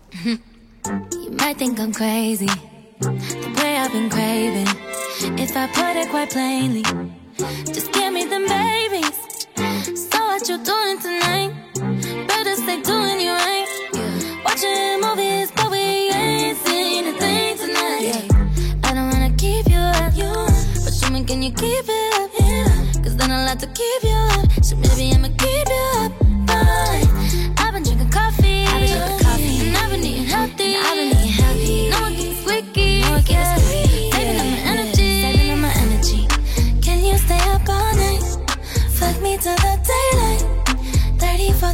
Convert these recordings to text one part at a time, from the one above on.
You might think I'm crazy, the way I've been craving. If I put it quite plainly, just give me them babies. So what you doing tonight? Better stay doing you right. Watching movies, but we ain't seen a thing tonight. I don't wanna keep you up, but show me, can you keep it up? Cause then I'll have to keep you up. So maybe I'ma keep you up. Fine. I've been drinking coffee, and I've been eating healthy. No one gets squeaky, saving up my energy. Can you stay up all night? Fuck me till the daylight. 30 for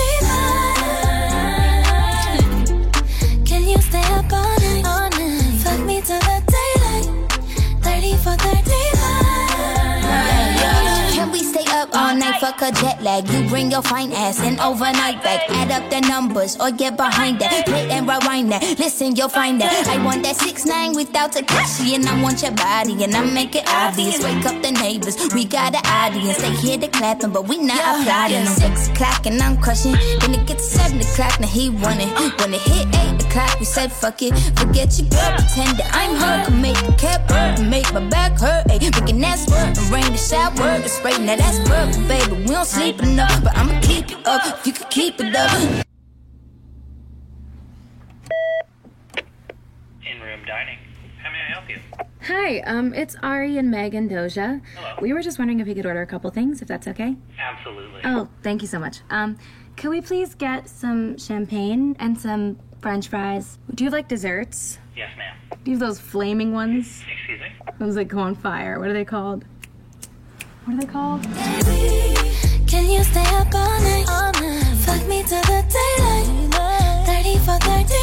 35. Can you stay up all night? Fuck me till the daylight. 30 for 35. Can we stay up all night? Fuck a jet lag. You bring your fine ass in overnight back. Add up the numbers or get behind that. Play and rewind that. Listen, you'll find that. I want that 6ix9ine without Tekashi, and I want your body, and I make it obvious. Wake up the neighbors. We got an audience. They hear the clapping, but we not applauding. 6 o'clock and I'm crushing. Then it gets 7 o'clock. Now he running. When it hit 8 o'clock, we said fuck it. Forget your girl, pretend that I'm her. Can make the cap hurt, and make my back hurt. Ay, we can ask work and rain the shower. The spray, now that's perfect, baby. We don't sleep enough, but I'ma keep you up if you can keep it up. In-room dining. How may I help you? Hi, it's Ari and Meg and Doja. Hello. We were just wondering if we could order a couple things, if that's okay. Absolutely. Oh, thank you so much. Can we please get some champagne and some French fries? Do you have, like, desserts? Yes, ma'am. Do you have those flaming ones? Excuse me? Those that go on fire. What are they called? What are they called? Can you stay up all night? Fuck me till the daylight. 30 for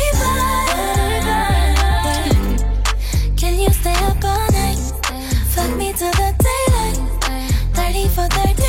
35. Can you stay up all night? Fuck me till the daylight. 30 for 35.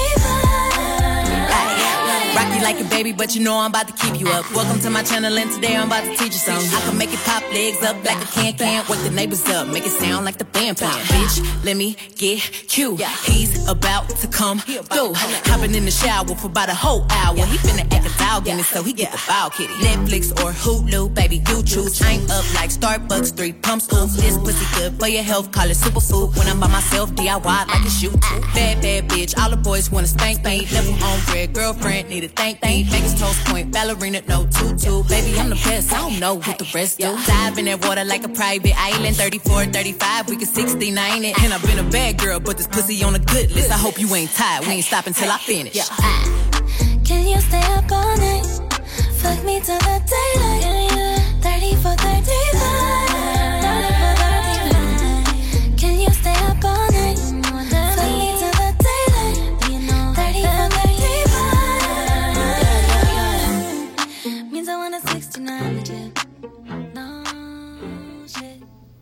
Rock you like a baby, but you know I'm about to keep you up. Welcome to my channel, and today I'm about to teach you something. I can make it pop, legs up like a can. Wake the neighbors up, make it sound like the band playing. Bitch, let me get cute. He's about to come through. Hopping in the shower for about a whole hour. He finna act a dog in it, so he get the foul kitty. Netflix or Hulu, baby, you choose. I'm up like Starbucks, 3 pumps. Ooh, this pussy good for your health, call it superfood. When I'm by myself, DIY like it's you too. Bad bitch, all the boys wanna spank me. Level on red, girlfriend need a thank me. Vegas toast point, ballerina, no tutu. Baby, I'm the best, I don't know what the rest do. Dive in that water like a private island. 34, 35, we can 69 it. And I've been a bad girl, but this pussy on a good list. I hope you ain't tired, we ain't stopping till I finish. Can you stay up all night? Fuck me till the daylight. 30 for 35. Can you stay up all night? Fuck me till the daylight. 30 for 35. Means I want a 69 with you. No shit.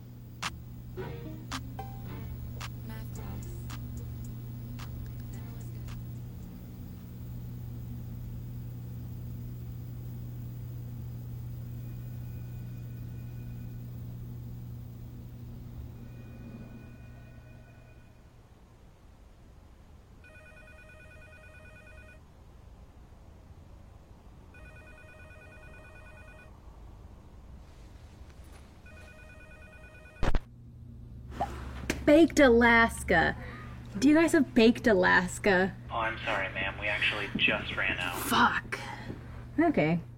Baked Alaska. Do you guys have Baked Alaska? Oh, I'm sorry, ma'am. We actually just ran out. Fuck. Okay.